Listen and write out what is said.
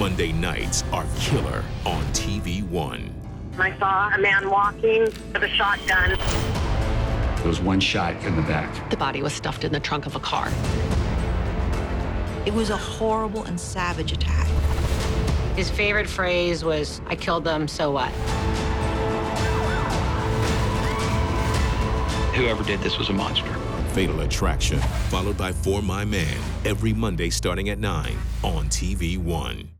Monday nights are killer on TV1. I saw a man walking with a shotgun. There was one shot in the back. The body was stuffed in the trunk of a car. It was a horrible and savage attack. His favorite phrase was, "I killed them, so what?" Whoever did this was a monster. Fatal Attraction, followed by For My Man, every Monday starting at 9 on TV1.